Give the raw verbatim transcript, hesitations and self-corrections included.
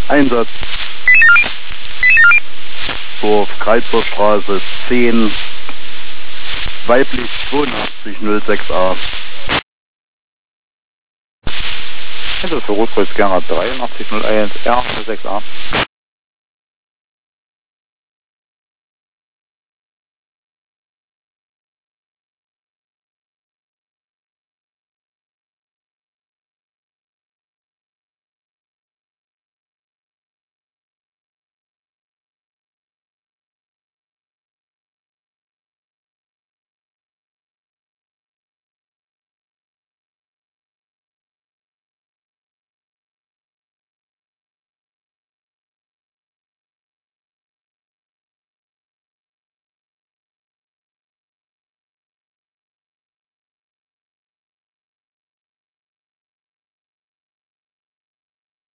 Einsatz. Dorf Kreuzerstraße zehn, weiblich zweiundachtzig null sechs a. Also für Rotkreuz Gera dreiundachtzig null eins R null sechs a.